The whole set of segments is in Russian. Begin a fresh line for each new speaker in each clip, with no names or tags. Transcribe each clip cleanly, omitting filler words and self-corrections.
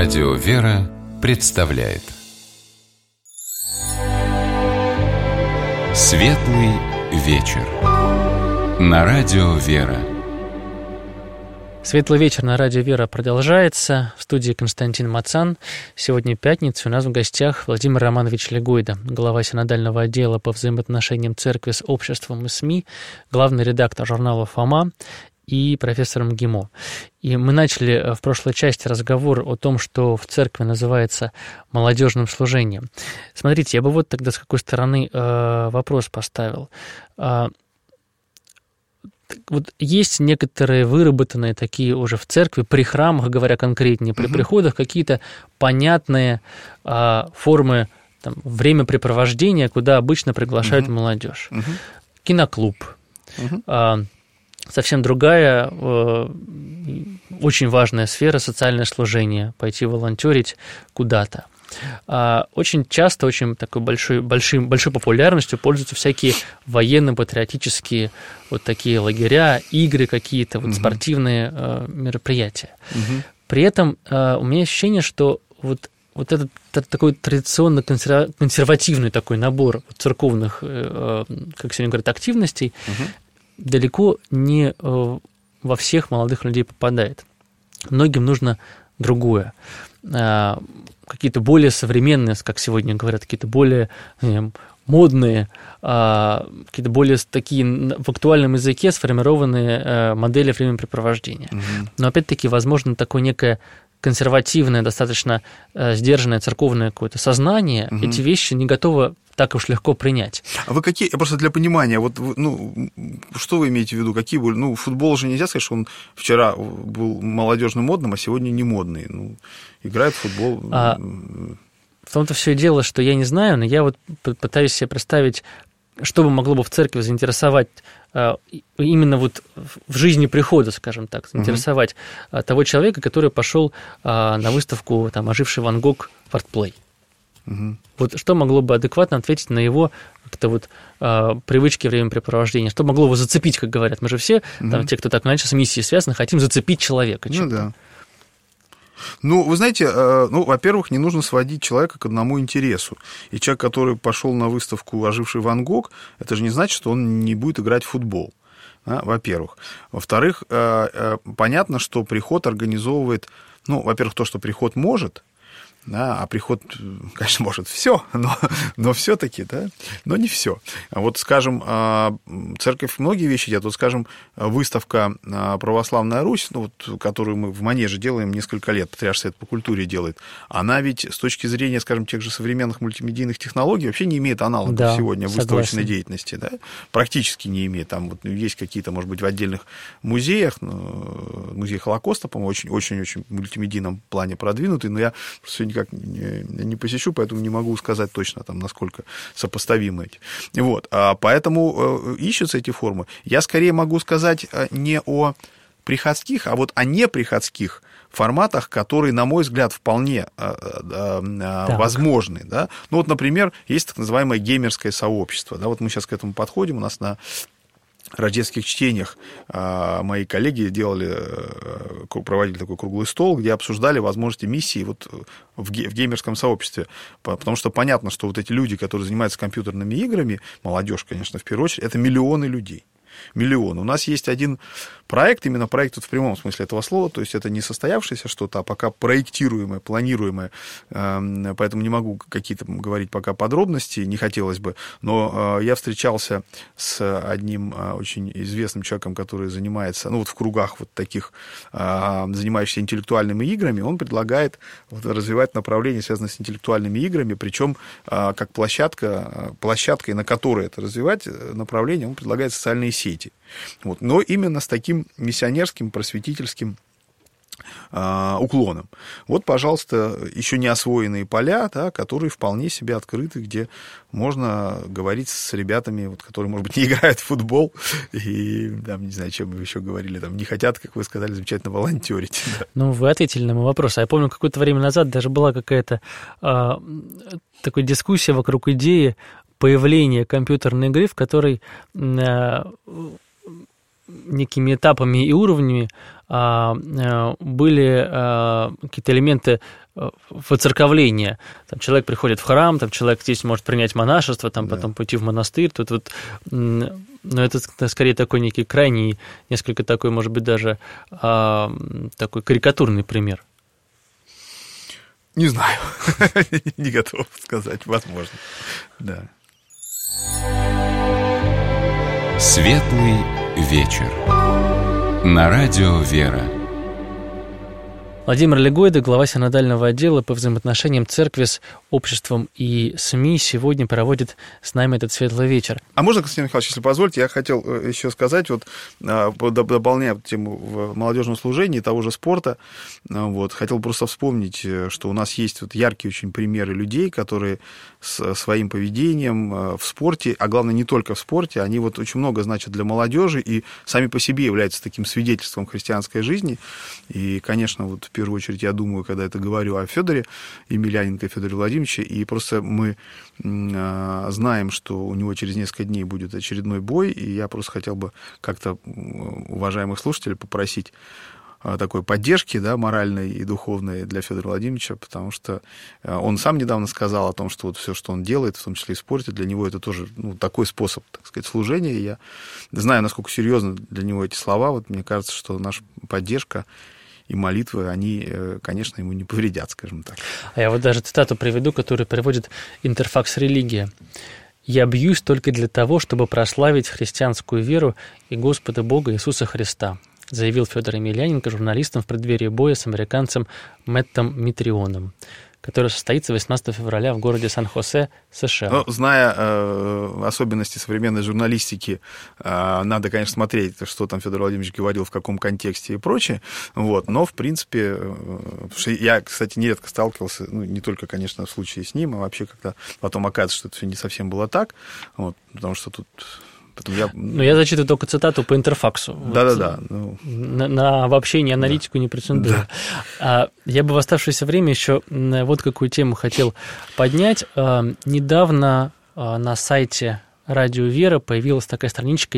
Радио «Вера» представляет Светлый вечер на Радио «Вера».
Светлый вечер на Радио «Вера» продолжается. В студии Константин Мацан. Сегодня пятница. У нас в гостях Владимир Романович Легойда, глава синодального отдела по взаимоотношениям церкви с обществом и СМИ, главный редактор журнала «Фома» и профессор МГИМО. И мы начали в прошлой части разговор о том, что в церкви называется молодежным служением. Смотрите, я бы вот тогда с какой стороны вопрос поставил. Вот есть некоторые выработанные такие уже в церкви, при храмах, говоря конкретнее, при приходах, какие-то понятные формы времяпрепровождения, куда обычно приглашают молодежь. Киноклуб. Совсем другая, очень важная сфера — социальное служение, пойти волонтерить куда-то. Очень часто, очень такой большой популярностью пользуются всякие военно-патриотические вот такие лагеря, игры какие-то, вот спортивные мероприятия. При этом у меня ощущение, что вот этот такой традиционно консервативный такой набор церковных, как сегодня говорят, активностей далеко не во всех молодых людей попадает. Многим нужно другое. Какие-то более современные, как сегодня говорят, какие-то более модные, какие-то более такие в актуальном языке сформированные модели времяпрепровождения. Но опять-таки, возможно, такое некое консервативное, достаточно сдержанное церковное какое-то сознание эти вещи не готово так уж легко принять.
А вы какие, просто для понимания, что вы имеете в виду, какие были, футбол же нельзя сказать, что он вчера был молодежно модным, а сегодня не модный, играет в футбол.
В том-то все и дело, что я не знаю, но я вот пытаюсь себе представить, что бы могло бы в церкви заинтересовать именно вот в жизни прихода, скажем так, заинтересовать того человека, который пошел на выставку «Оживший Ван Гог» в Артплей. Вот что могло бы адекватно ответить на его привычки времяпрепровождения? Что могло бы зацепить, как говорят? Мы же все, те, кто так раньше с миссией связаны, хотим зацепить человека.
Да. Вы знаете, во-первых, не нужно сводить человека к одному интересу. И человек, который пошел на выставку «Оживший Ван Гог», это же не значит, что он не будет играть в футбол. Во-первых. Во-вторых, понятно, что приход организовывает, во-первых, то, что приход может, а приход, конечно, может все, но все-таки, но не все. Вот, скажем, церковь многие вещи делает. Вот, скажем, выставка «Православная Русь», которую мы в Манеже делаем несколько лет, Патриарший совет по культуре делает, она ведь с точки зрения, скажем, тех же современных мультимедийных технологий вообще не имеет аналогов сегодня в выставочной деятельности, практически не имеет. Там есть какие-то, может быть, в отдельных музеях, музей Холокоста, по-моему, очень-очень в мультимедийном плане продвинутый, но я просто сегодня никак не посещу, поэтому не могу сказать точно, насколько сопоставимы эти. Поэтому ищутся эти формы. Я скорее могу сказать не о приходских, а о неприходских форматах, которые, на мой взгляд, вполне возможны. Да? Например, есть так называемое геймерское сообщество. Да? Мы сейчас к этому подходим. У нас на рождественских чтениях мои коллеги проводили такой круглый стол, где обсуждали возможности миссии в геймерском сообществе. Потому что понятно, что эти люди, которые занимаются компьютерными играми, молодежь, конечно, в первую очередь, это миллионы людей. Миллион. У нас есть один проект, именно проект в прямом смысле этого слова, то есть это не состоявшееся что-то, а пока проектируемое, планируемое, поэтому не могу какие-то говорить пока подробности, не хотелось бы, но я встречался с одним очень известным человеком, который занимается, в кругах таких, занимающихся интеллектуальными играми, он предлагает развивать направление, связанное с интеллектуальными играми, причем как площадкой, на которой это развивать направление, он предлагает социальные сети. Но именно с таким миссионерским, просветительским уклоном. Пожалуйста, еще не освоенные поля, которые вполне себе открыты, где можно говорить с ребятами, которые, может быть, не играют в футбол и, не знаю, чем вы еще говорили, не хотят, как вы сказали, замечательно волонтерить. Да.
Вы ответили на мой вопрос. Я помню, какое-то время назад даже была какая-то такая дискуссия вокруг идеи появления компьютерной игры, в которой некими этапами и уровнями были какие-то элементы воцерковления. Там человек приходит в храм, там человек здесь может принять монашество, там потом пойти в монастырь. Тут вот, но это скорее такой некий крайний, несколько такой, может быть, даже такой карикатурный пример.
Не знаю, не готов сказать, возможно, да.
Светлый вечер. На радио «Вера».
Владимир Легойда, глава синодального отдела по взаимоотношениям церкви с обществом и СМИ, сегодня проводит с нами этот светлый вечер.
А можно, Константин Михайлович, если позволите, я хотел еще сказать, вот, дополняя тему в молодежном служении того же спорта, вот, хотел просто вспомнить, что у нас есть вот яркие очень примеры людей, которые своим поведением в спорте, а главное, не только в спорте, они вот очень много значат для молодежи и сами по себе являются таким свидетельством христианской жизни. И, конечно, вот в первую очередь я думаю, когда это говорю о Федоре Емельяненко, Федоре Владимировиче, и просто мы знаем, что у него через несколько дней будет очередной бой, и я просто хотел бы как-то уважаемых слушателей попросить такой поддержки, да, моральной и духовной для Федора Владимировича, потому что он сам недавно сказал о том, что вот все, что он делает, в том числе и в спорте, для него это тоже такой способ, так сказать, служения. И я знаю, насколько серьезны для него эти слова. Вот мне кажется, что наша поддержка и молитвы, они, конечно, ему не повредят, скажем так.
А я вот даже цитату приведу, которую приводит Интерфакс «Религия». «Я бьюсь только для того, чтобы прославить христианскую веру и Господа Бога Иисуса Христа», заявил Федор Емельяненко журналистам в преддверии боя с американцем Мэттом Митрионом, который состоится 18 февраля в городе Сан-Хосе, США.
Но, зная особенности современной журналистики, надо, конечно, смотреть, что там Федор Владимирович говорил, в каком контексте и прочее. Вот. Но, в принципе, я, кстати, нередко сталкивался, не только, конечно, в случае с ним, а вообще, когда потом оказывается, что это все не совсем было так, вот, потому что тут...
Я зачитываю только цитату по Интерфаксу.
Да-да-да.
На обобщение, аналитику не претендую. Да. Я бы в оставшееся время еще вот какую тему хотел поднять. Недавно на сайте Радио Вера появилась такая страничка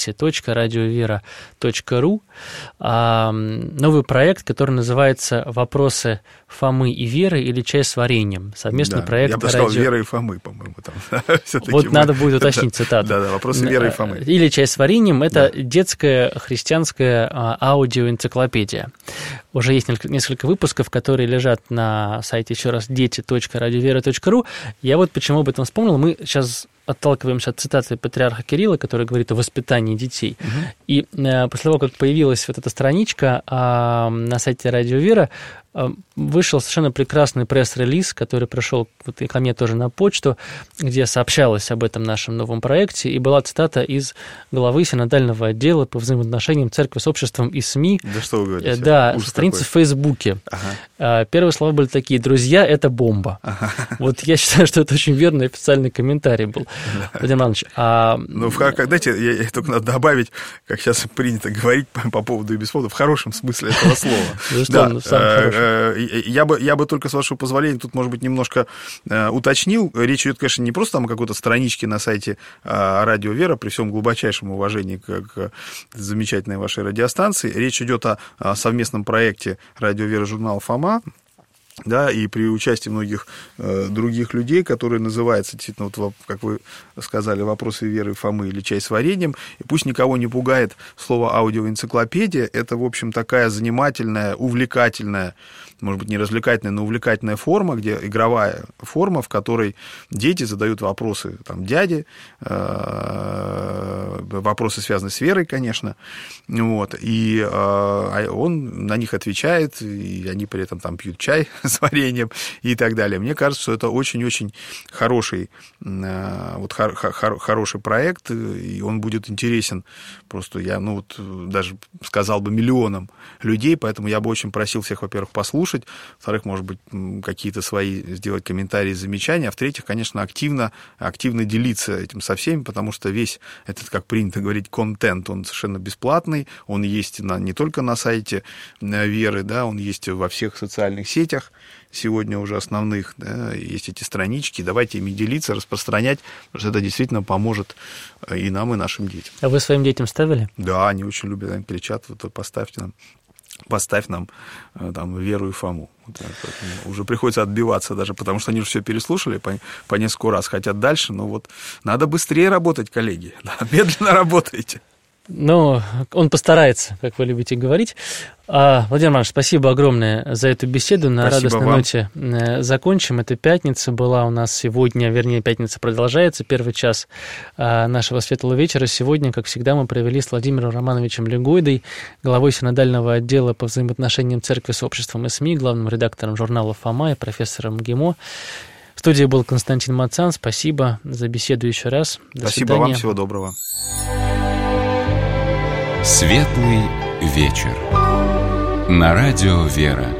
дети.радиовера.ру, новый проект, который называется «Вопросы Фомы и Веры» или «Чай с вареньем». Совместный проект.
Я бы сказал «Вера и Фомы», по-моему. Там.
Вот надо будет уточнить цитату.
Да-да, «Вопросы Веры и Фомы».
Или «Чай с вареньем» — это детская христианская аудиоэнциклопедия. Уже есть несколько выпусков, которые лежат на сайте, еще раз, дети.радиовера.ру. Я вот почему об этом вспомнил. Мы сейчас отталкиваемся от цитаты патриарха Кирилла, который говорит о воспитании детей. И после того, как появилась вот эта страничка на сайте Радио Вера, вышел совершенно прекрасный пресс-релиз, который пришел вот и ко мне тоже на почту, где сообщалось об этом нашем новом проекте, и была цитата из главы синодального отдела по взаимоотношениям церкви с обществом и СМИ.
Да что вы говорите?
Да, страница в Фейсбуке. Первые слова были такие: «Друзья, это бомба». Вот я считаю, что это очень верный официальный комментарий был, Владимир Иванович.
Дайте, я только надо добавить, как сейчас принято говорить по поводу и без повода, в хорошем смысле этого слова.
Безусловно, сам хороший.
Я бы только, с вашего позволения, тут, может быть, немножко уточнил. Речь идет, конечно, не просто там о какой-то страничке на сайте Радио Вера, при всем глубочайшем уважении к замечательной вашей радиостанции. Речь идет о совместном проекте Радио Вера, журнал «Фома», да, и при участии многих других людей, которые называются, действительно, вот, как вы сказали, «Вопросы Веры Фомы» или «Чай с вареньем». И пусть никого не пугает слово «аудиоэнциклопедия». Это, в общем, такая занимательная, увлекательная, может быть, не развлекательная, но увлекательная форма, где игровая форма, в которой дети задают вопросы там, дяде, вопросы, связанные с верой, конечно, вот, и он на них отвечает, и они при этом там пьют чай с вареньем и так далее. Мне кажется, что это очень-очень хороший, хороший проект, и он будет интересен просто, я даже сказал бы, миллионам людей, поэтому я бы очень просил всех, во-первых, послушать, во-вторых, может быть, какие-то свои сделать комментарии, замечания, а в-третьих, конечно, активно делиться этим со всеми, потому что весь этот, как принято говорить, контент, он совершенно бесплатный, он есть не только на сайте Веры, да, он есть во всех социальных сетях, сегодня уже основных, да, есть эти странички, давайте ими делиться, распространять, потому что это действительно поможет и нам, и нашим детям.
А вы своим детям ставили?
Да, они очень любят, они кричат, вот, поставь нам там Веру и Фому. Вот, уже приходится отбиваться даже, потому что они же все переслушали по несколько раз, хотят дальше, но вот надо быстрее работать, коллеги, да, медленно работайте.
Ну, он постарается, как вы любите говорить. Владимир Иванович, спасибо огромное за эту беседу. На радостной ноте закончим. Это пятница была у нас сегодня, вернее, пятница продолжается, первый час нашего светлого вечера. Сегодня, как всегда, мы провели с Владимиром Романовичем Легойдой, главой синодального отдела по взаимоотношениям церкви с обществом и СМИ, главным редактором журнала «Фома» и профессором ГИМО. В студии был Константин Мацан. Спасибо за беседу еще раз. До
Спасибо
свидания.
вам, всего доброго.
Светлый вечер. На радио «Вера».